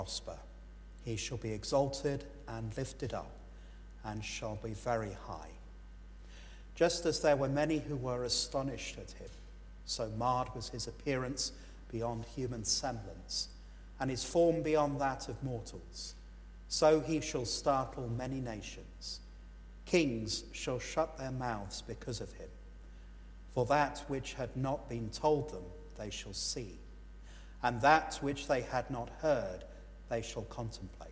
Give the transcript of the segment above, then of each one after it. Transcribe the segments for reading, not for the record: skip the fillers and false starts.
prosper. He shall be exalted and lifted up, and shall be very high. Just as there were many who were astonished at him, so marred was his appearance beyond human semblance, and his form beyond that of mortals. So he shall startle many nations. Kings shall shut their mouths because of him. For that which had not been told them they shall see, and that which they had not heard they shall contemplate.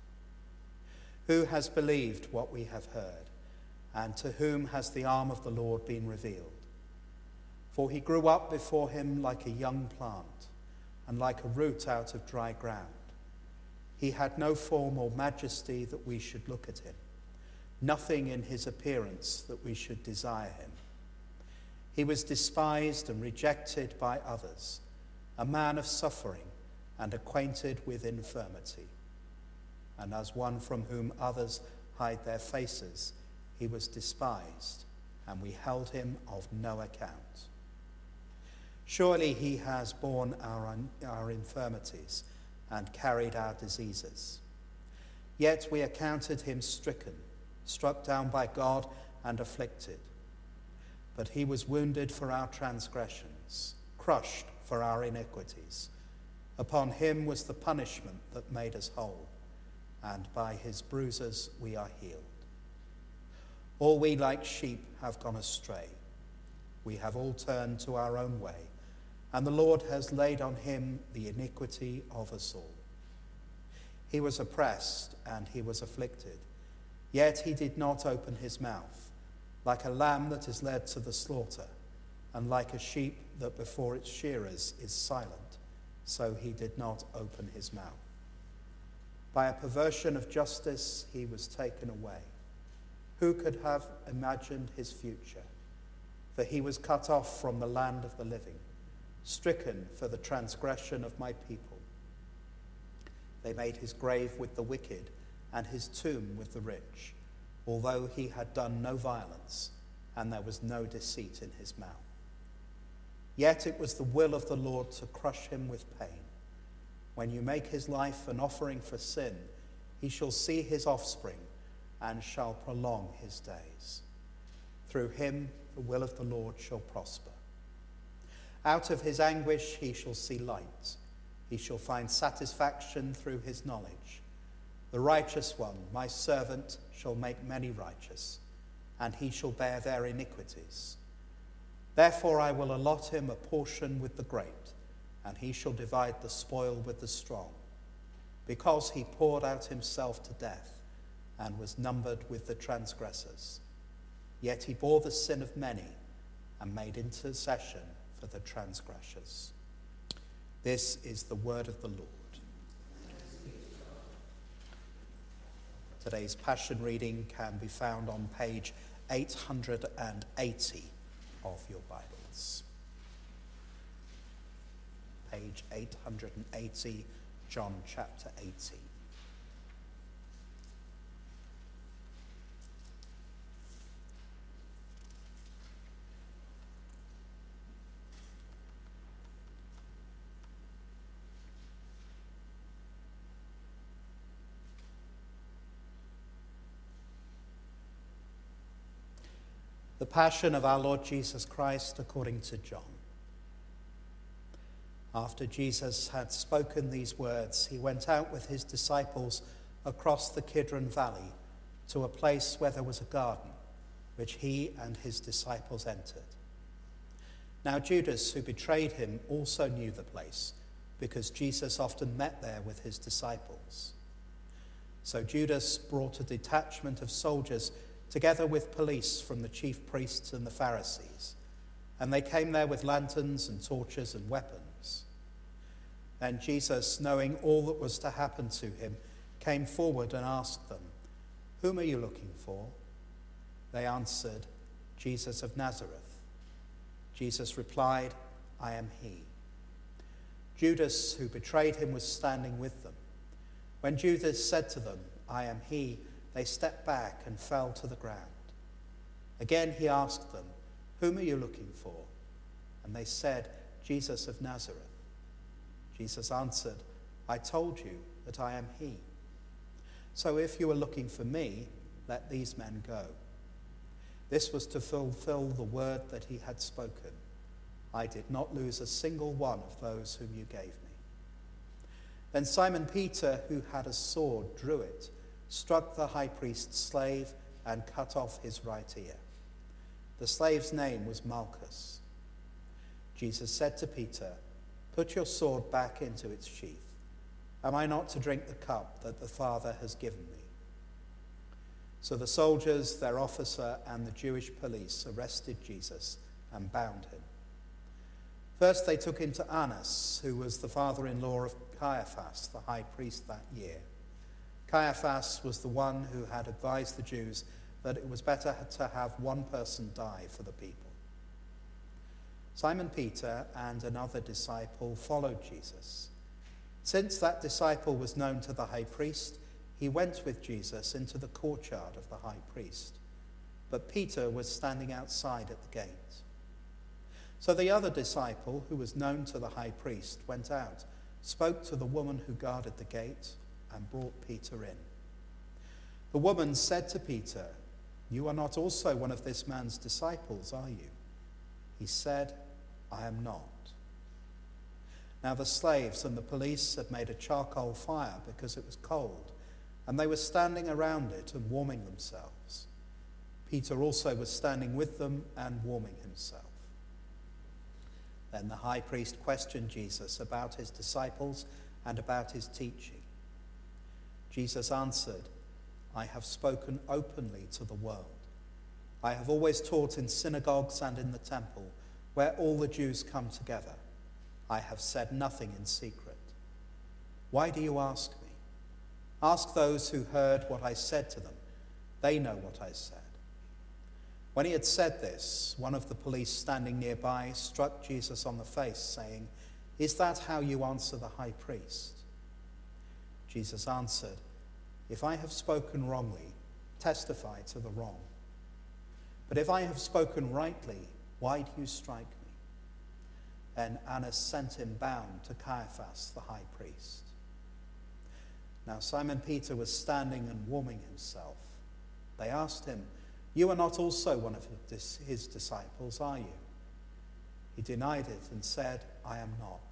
Who has believed what we have heard, and to whom has the arm of the Lord been revealed? For he grew up before him like a young plant, and like a root out of dry ground. He had no form or majesty that we should look at him, nothing in his appearance that we should desire him. He was despised and rejected by others, a man of suffering and acquainted with infirmity. And as one from whom others hide their faces, he was despised, and we held him of no account. Surely he has borne our infirmities and carried our diseases. Yet we accounted him stricken, struck down by God, and afflicted. But he was wounded for our transgressions, crushed for our iniquities. Upon him was the punishment that made us whole, and by his bruises we are healed. All we like sheep have gone astray. We have all turned to our own way, and the Lord has laid on him the iniquity of us all. He was oppressed and he was afflicted, yet he did not open his mouth. Like a lamb that is led to the slaughter, and like a sheep that before its shearers is silent, so he did not open his mouth. By a perversion of justice he was taken away. Who could have imagined his future? For he was cut off from the land of the living, stricken for the transgression of my people. They made his grave with the wicked, and his tomb with the rich, although he had done no violence, and there was no deceit in his mouth. Yet it was the will of the Lord to crush him with pain. When you make his life an offering for sin, he shall see his offspring, and shall prolong his days. Through him the will of the Lord shall prosper. Out of his anguish he shall see light. He shall find satisfaction through his knowledge. The righteous one, my servant, shall make many righteous, and he shall bear their iniquities. Therefore I will allot him a portion with the great, and he shall divide the spoil with the strong, because he poured out himself to death, and was numbered with the transgressors. Yet he bore the sin of many, and made intercession for the transgressors. This is the word of the Lord. Today's Passion reading can be found on page 880 of your Bibles. Page 880, John chapter 18. The Passion of our Lord Jesus Christ according to John. After Jesus had spoken these words, he went out with his disciples across the Kidron Valley to a place where there was a garden, which he and his disciples entered. Now Judas, who betrayed him, also knew the place, because Jesus often met there with his disciples. So Judas brought a detachment of soldiers together with police from the chief priests and the Pharisees, and they came there with lanterns and torches and weapons. Then Jesus, knowing all that was to happen to him, came forward and asked them, "Whom are you looking for?" They answered, "Jesus of Nazareth." Jesus replied, "I am he." Judas, who betrayed him, was standing with them. When Judas said to them, "I am he," they stepped back and fell to the ground. Again he asked them, "Whom are you looking for?" And they said, "Jesus of Nazareth." Jesus answered, "I told you that I am he. So if you are looking for me, let these men go." This was to fulfill the word that he had spoken. "I did not lose a single one of those whom you gave me." Then Simon Peter, who had a sword, drew it, struck the high priest's slave, and cut off his right ear. The slave's name was Malchus. Jesus said to Peter, "Put your sword back into its sheath. Am I not to drink the cup that the Father has given me?" So the soldiers, their officer, and the Jewish police arrested Jesus and bound him. First they took him to Annas, who was the father-in-law of Caiaphas, the high priest that year. Caiaphas was the one who had advised the Jews that it was better to have one person die for the people. Simon Peter and another disciple followed Jesus. Since that disciple was known to the high priest, he went with Jesus into the courtyard of the high priest. But Peter was standing outside at the gate. So the other disciple, who was known to the high priest, went out, spoke to the woman who guarded the gate, and brought Peter in. The woman said to Peter, "You are not also one of this man's disciples, are you?" He said, "I am not." Now the slaves and the police had made a charcoal fire because it was cold, and they were standing around it and warming themselves. Peter also was standing with them and warming himself. Then the high priest questioned Jesus about his disciples and about his teaching. Jesus answered, "I have spoken openly to the world. I have always taught in synagogues and in the temple, where all the Jews come together. I have said nothing in secret. Why do you ask me? Ask those who heard what I said to them. They know what I said." When he had said this, one of the police standing nearby struck Jesus on the face, saying, "Is that how you answer the high priest?" Jesus answered, "If I have spoken wrongly, testify to the wrong. But if I have spoken rightly, why do you strike me?" Then Annas sent him bound to Caiaphas, the high priest. Now Simon Peter was standing and warming himself. They asked him, "You are not also one of his disciples, are you?" He denied it and said, "I am not."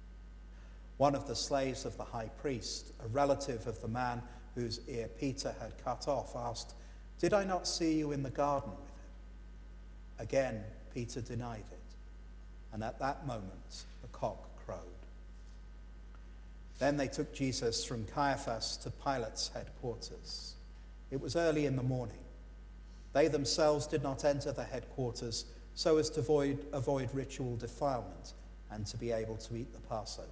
One of the slaves of the high priest, a relative of the man whose ear Peter had cut off, asked, "Did I not see you in the garden with him?" Again, Peter denied it, and at that moment the cock crowed. Then they took Jesus from Caiaphas to Pilate's headquarters. It was early in the morning. They themselves did not enter the headquarters so as to avoid ritual defilement and to be able to eat the Passover.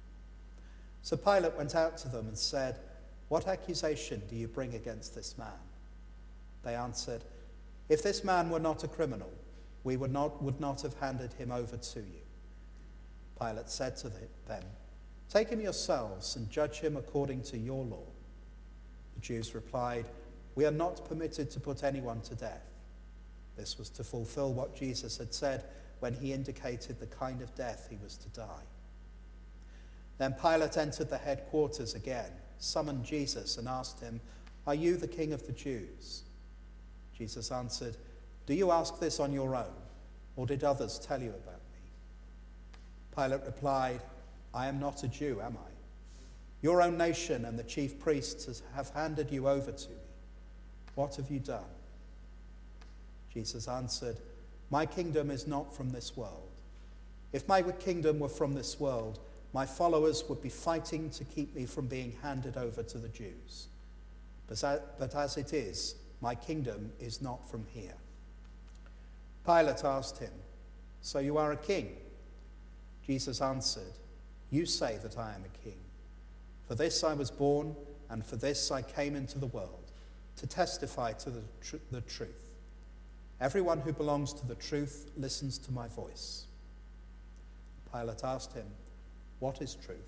So Pilate went out to them and said, "What accusation do you bring against this man?" They answered, "If this man were not a criminal, we would not have handed him over to you." Pilate said to them, "Take him yourselves and judge him according to your law." The Jews replied, "We are not permitted to put anyone to death." This was to fulfill what Jesus had said when he indicated the kind of death he was to die. Then Pilate entered the headquarters again, summoned Jesus, and asked him, "Are you the king of the Jews?" Jesus answered, "Do you ask this on your own, or did others tell you about me?" Pilate replied, "I am not a Jew, am I? Your own nation and the chief priests have handed you over to me. What have you done?" Jesus answered, "My kingdom is not from this world. If my kingdom were from this world, my followers would be fighting to keep me from being handed over to the Jews. But as it is, my kingdom is not from here." Pilate asked him, "So you are a king?" Jesus answered, "You say that I am a king. For this I was born, and for this I came into the world, to testify to the truth. Everyone who belongs to the truth listens to my voice." Pilate asked him, "What is truth?"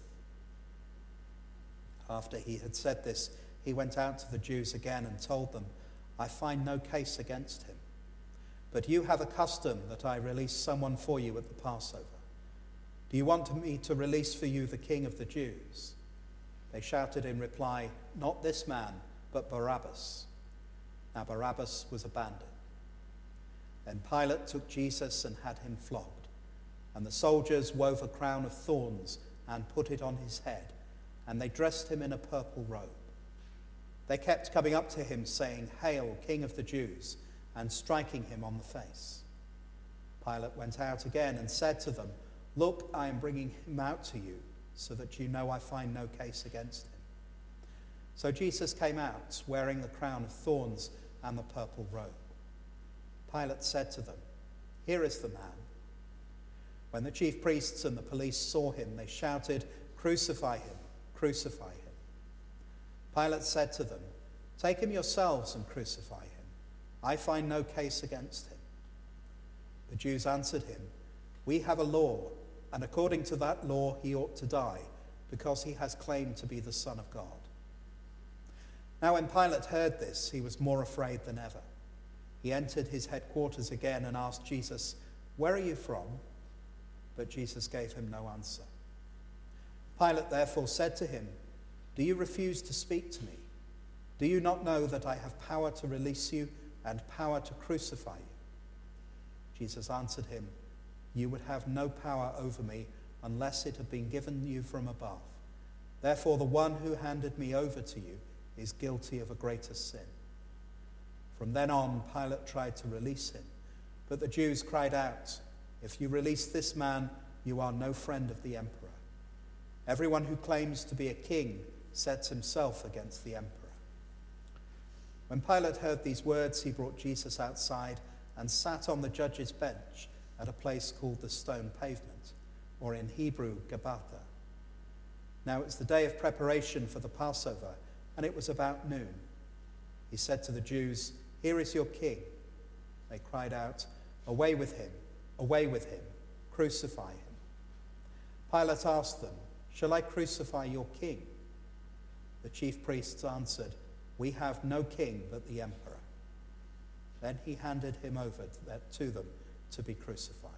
After he had said this, he went out to the Jews again and told them, "I find no case against him. But you have a custom that I release someone for you at the Passover. Do you want me to release for you the king of the Jews?" They shouted in reply, "Not this man, but Barabbas." Now Barabbas was a bandit. Then Pilate took Jesus and had him flogged, and the soldiers wove a crown of thorns and put it on his head, and they dressed him in a purple robe. They kept coming up to him, saying, "Hail, King of the Jews," and striking him on the face. Pilate went out again and said to them, "Look, I am bringing him out to you, so that you know I find no case against him." So Jesus came out, wearing the crown of thorns and the purple robe. Pilate said to them, "Here is the man." When the chief priests and the police saw him, they shouted, "Crucify him, crucify him." Pilate said to them, "Take him yourselves and crucify him. I find no case against him." The Jews answered him, "We have a law, and according to that law he ought to die, because he has claimed to be the Son of God." Now when Pilate heard this, he was more afraid than ever. He entered his headquarters again and asked Jesus, "Where are you from?" But Jesus gave him no answer. Pilate therefore said to him, "Do you refuse to speak to me? Do you not know that I have power to release you and power to crucify you?" Jesus answered him, "You would have no power over me unless it had been given you from above. Therefore the one who handed me over to you is guilty of a greater sin." From then on, Pilate tried to release him, but the Jews cried out, "If you release this man, you are no friend of the emperor. Everyone who claims to be a king sets himself against the emperor." When Pilate heard these words, he brought Jesus outside and sat on the judge's bench at a place called the Stone Pavement, or in Hebrew, Gabbatha. Now it was the day of preparation for the Passover, and it was about noon. He said to the Jews, "Here is your king." They cried out, "Away with him, away with him, crucify him." Pilate asked them, "Shall I crucify your king?" The chief priests answered, "We have no king but the emperor." Then he handed him over to them to be crucified.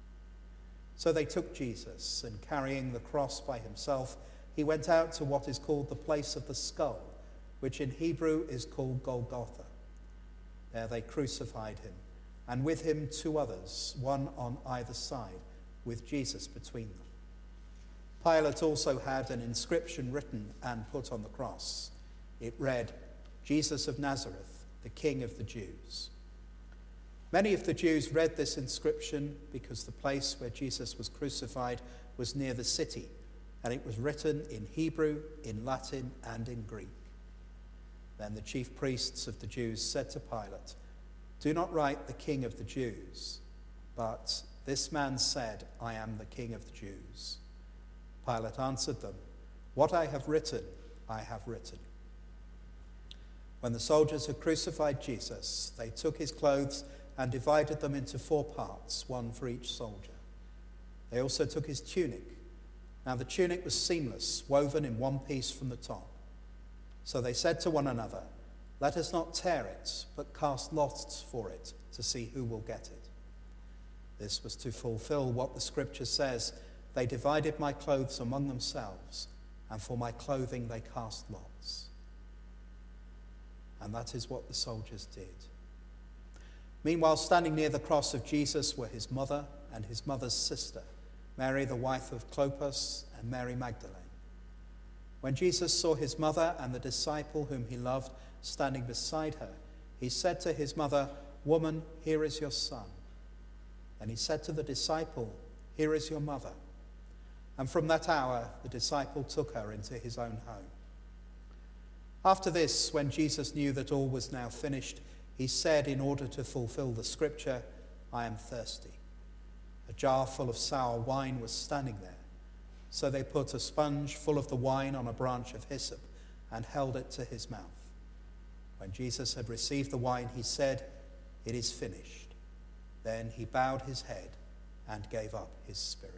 So they took Jesus, and carrying the cross by himself, he went out to what is called the place of the skull, which in Hebrew is called Golgotha. There they crucified him, and with him 2 others, one on either side, with Jesus between them. Pilate also had an inscription written and put on the cross. It read, "Jesus of Nazareth, the King of the Jews." Many of the Jews read this inscription because the place where Jesus was crucified was near the city, and it was written in Hebrew, in Latin, and in Greek. Then the chief priests of the Jews said to Pilate, "Do not write the King of the Jews, but this man said, 'I am the King of the Jews.'" Pilate answered them, "What I have written, I have written." When the soldiers had crucified Jesus, they took his clothes and divided them into 4 parts, one for each soldier. They also took his tunic. Now the tunic was seamless, woven in one piece from the top. So they said to one another, "Let us not tear it, but cast lots for it to see who will get it." This was to fulfill what the scripture says, "They divided my clothes among themselves, and for my clothing they cast lots." And that is what the soldiers did. Meanwhile, standing near the cross of Jesus were his mother and his mother's sister, Mary the wife of Clopas and Mary Magdalene. When Jesus saw his mother and the disciple whom he loved standing beside her, he said to his mother, "Woman, here is your son." And he said to the disciple, "Here is your mother." And from that hour, the disciple took her into his own home. After this, when Jesus knew that all was now finished, he said, in order to fulfill the scripture, "I am thirsty." A jar full of sour wine was standing there. So they put a sponge full of the wine on a branch of hyssop and held it to his mouth. When Jesus had received the wine, he said, "It is finished." Then he bowed his head and gave up his spirit.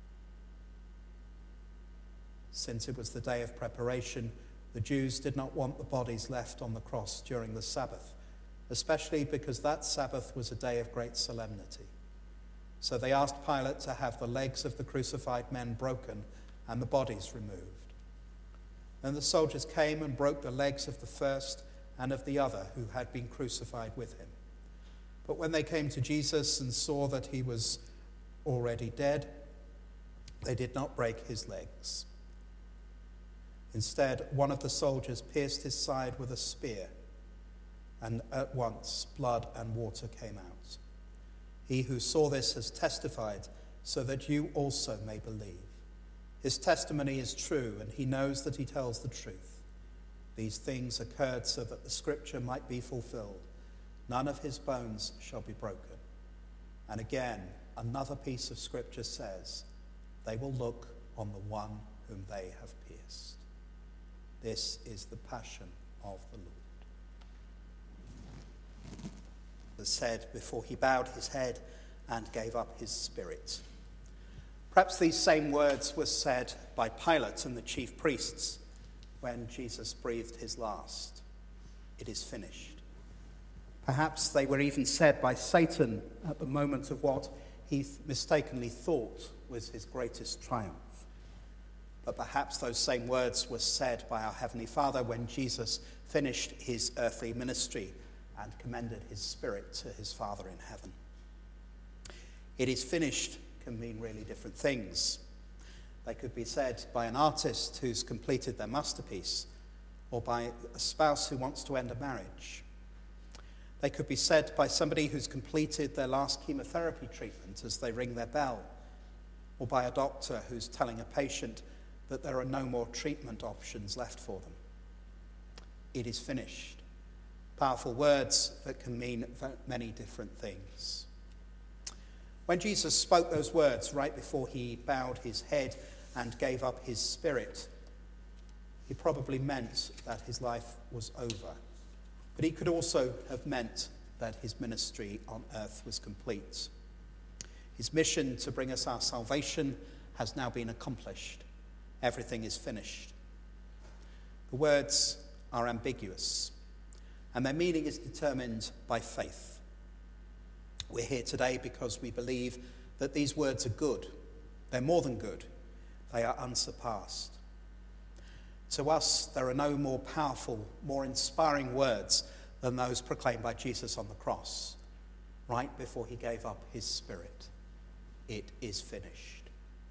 Since it was the day of preparation, the Jews did not want the bodies left on the cross during the Sabbath, especially because that Sabbath was a day of great solemnity. So they asked Pilate to have the legs of the crucified men broken and the bodies removed. And the soldiers came and broke the legs of the first and of the other who had been crucified with him. But when they came to Jesus and saw that he was already dead, they did not break his legs. Instead, one of the soldiers pierced his side with a spear, and at once blood and water came out. He who saw this has testified, so that you also may believe. His testimony is true, and he knows that he tells the truth. These things occurred so that the scripture might be fulfilled. None of his bones shall be broken. And again, another piece of scripture says, they will look on the one whom they have pierced. This is the passion of the Lord. As said before he bowed his head and gave up his spirit. Perhaps these same words were said by Pilate and the chief priests when Jesus breathed his last. It is finished. Perhaps they were even said by Satan at the moment of what he mistakenly thought was his greatest triumph. But perhaps those same words were said by our Heavenly Father when Jesus finished his earthly ministry and commended his spirit to his Father in heaven. It is finished can mean really different things. They could be said by an artist who's completed their masterpiece, or by a spouse who wants to end a marriage. They could be said by somebody who's completed their last chemotherapy treatment as they ring their bell, or by a doctor who's telling a patient that there are no more treatment options left for them. It is finished. Powerful words that can mean many different things. When Jesus spoke those words right before he bowed his head and gave up his spirit, he probably meant that his life was over. But he could also have meant that his ministry on earth was complete. His mission to bring us our salvation has now been accomplished. Everything is finished. The words are ambiguous, and their meaning is determined by faith. We're here today because we believe that these words are good. They're more than good. They are unsurpassed. To us, there are no more powerful, more inspiring words than those proclaimed by Jesus on the cross, right before he gave up his spirit. It is finished.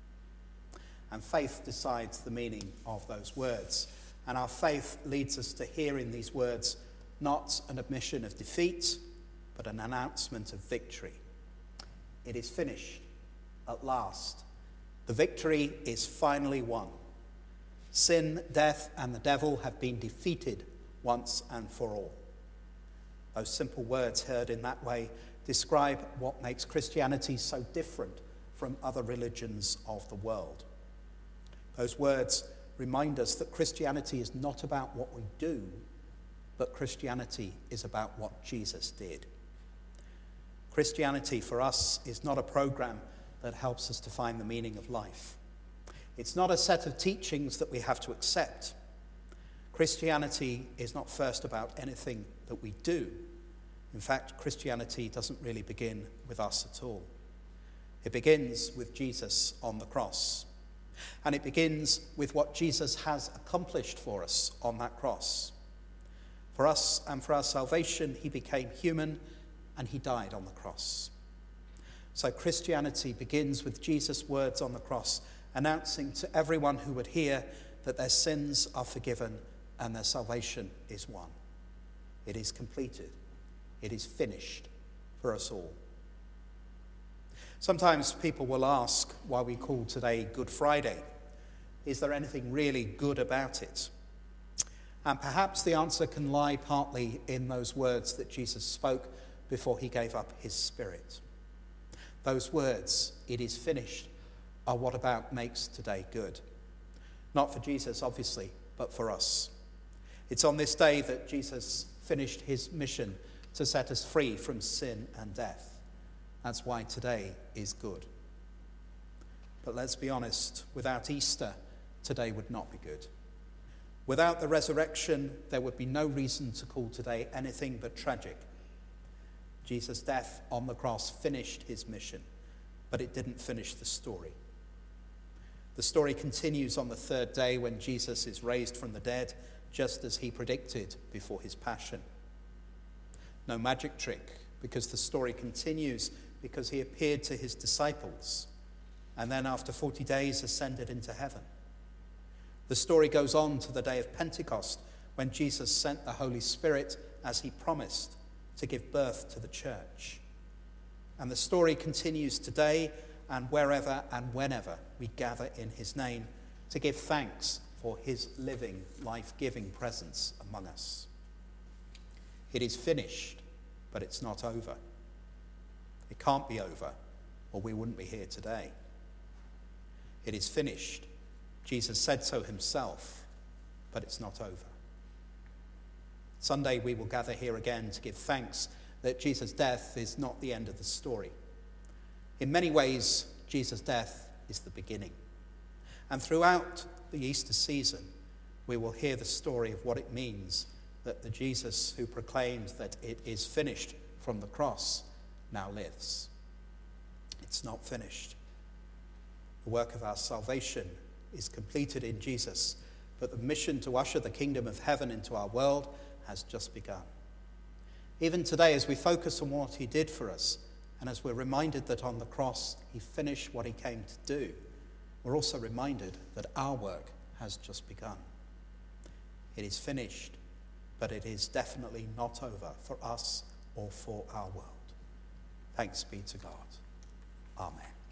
And faith decides the meaning of those words. And our faith leads us to hear in these words not an admission of defeat, but an announcement of victory. It is finished at last. The victory is finally won. Sin, death, and the devil have been defeated once and for all. Those simple words heard in that way describe what makes Christianity so different from other religions of the world. Those words remind us that Christianity is not about what we do, but Christianity is about what Jesus did. Christianity for us is not a program that helps us to find the meaning of life. It's not a set of teachings that we have to accept. Christianity is not first about anything that we do. In fact, Christianity doesn't really begin with us at all. It begins with Jesus on the cross. And it begins with what Jesus has accomplished for us on that cross. For us and for our salvation, he became human and he died on the cross. So Christianity begins with Jesus' words on the cross, announcing to everyone who would hear that their sins are forgiven and their salvation is won. It is completed. It is finished for us all. Sometimes people will ask why we call today Good Friday. Is there anything really good about it? And perhaps the answer can lie partly in those words that Jesus spoke before he gave up his spirit. Those words, it is finished, are what about makes today good. Not for Jesus, obviously, but for us. It's on this day that Jesus finished his mission to set us free from sin and death. That's why today is good. But let's be honest, without Easter, today would not be good. Without the resurrection, there would be no reason to call today anything but tragic. Jesus' death on the cross finished his mission, but it didn't finish the story. The story continues on the third day when Jesus is raised from the dead, just as he predicted before his passion. No magic trick, because the story continues because he appeared to his disciples and then after 40 days ascended into heaven. The story goes on to the day of Pentecost when Jesus sent the Holy Spirit as he promised to give birth to the church. And the story continues today and wherever and whenever we gather in his name to give thanks for his living, life-giving presence among us. It is finished, but it's not over. It can't be over, or we wouldn't be here today. It is finished. Jesus said so himself, but it's not over. Sunday we will gather here again to give thanks that Jesus' death is not the end of the story. In many ways, Jesus' death is the beginning. And throughout the Easter season, we will hear the story of what it means that the Jesus who proclaimed that it is finished from the cross now lives. It's not finished. The work of our salvation is completed in Jesus, but the mission to usher the kingdom of heaven into our world has just begun. Even today, as we focus on what he did for us, and as we're reminded that on the cross he finished what he came to do, we're also reminded that our work has just begun. It is finished, but it is definitely not over for us or for our world. Thanks be to God. Amen.